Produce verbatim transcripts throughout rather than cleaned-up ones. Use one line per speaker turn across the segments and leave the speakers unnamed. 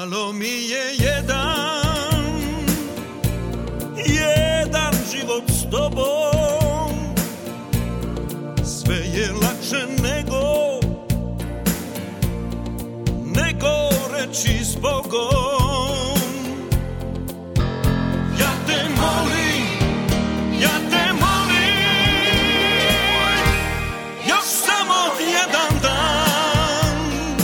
Falo mi je jedan, jedan život s tobom. Sve je lakše nego, nego reći s Bogom. Ja te molim, ja te molim, još samo jedan dan,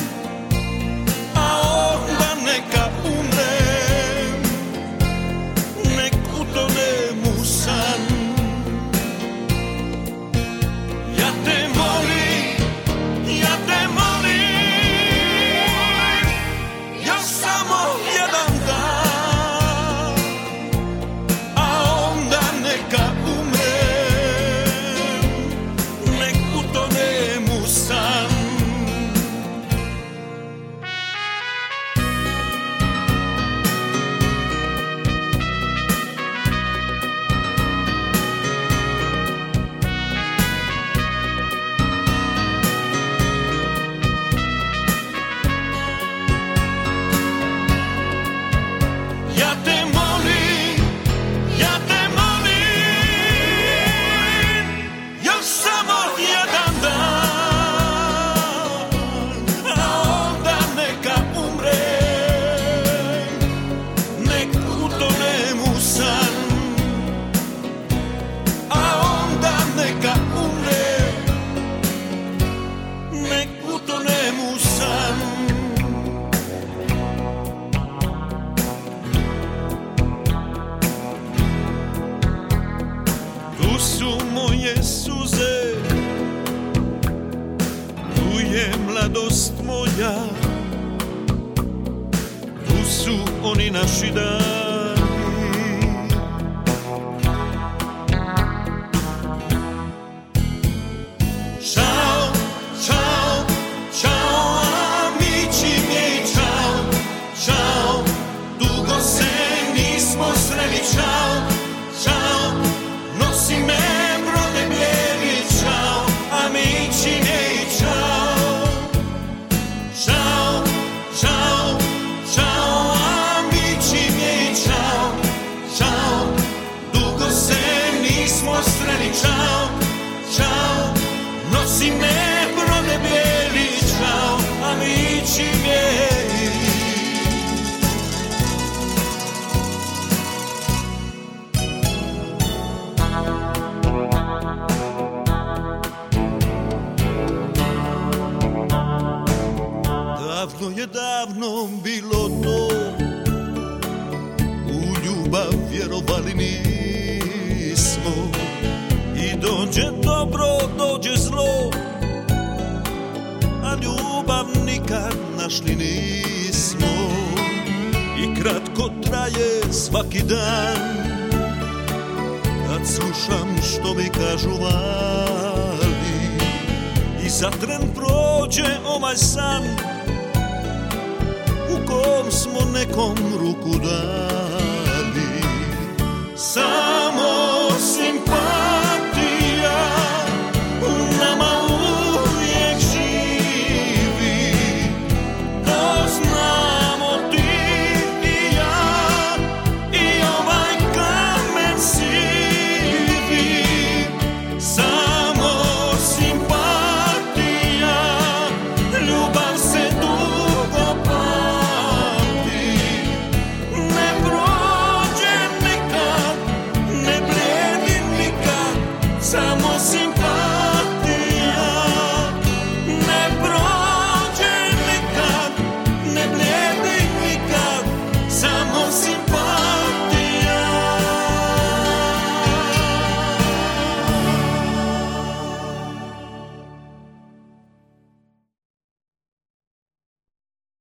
a onda neka umrem, nek utonem u san. Ja te molim, ja te molim, još samo jedan dan, a onda neka umrem, nek utonem u san. Ja te molim, ja te molim, još samo jedan dan, a onda neka umrem, nek utonem u san. A onda neka umrem, nek utonem u san. Tu su moje suze, tu je mladost moja, tu su oni naši dani. Čao, čao, čao, amici miei, čao, čao, dugo se nismo sreli, čao, čao, nosi me brode bijeli, čao, amici miei, čao, čao, čao, čao, amici miei, čao, čao, dugo se nismo sreli, čao, čao, nosi me brode bijeli, čao, amici miei. Davno je davno bilo to, u ljubav vjerovali nismo. I dođe dobro, dođe zlo, a ljubav nikad našli nismo. I kratko traje svaki dan, kad slušam što mi kažu mali. I za tren prođe ovaj san, u kom smo nekom ruku dali. Samo